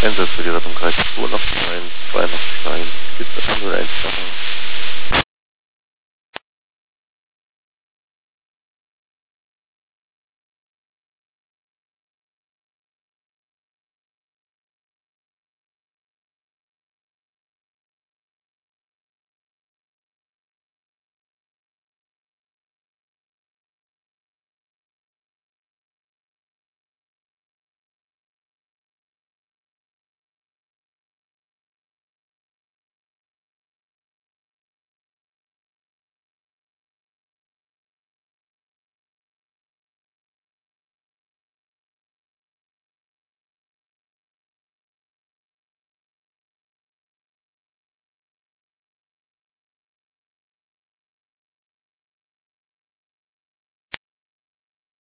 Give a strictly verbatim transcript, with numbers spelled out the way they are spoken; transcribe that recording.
Einsatz für die Rettung Kreis zwei nach Stein, zwei nach Stein, Spitze null eins Starter.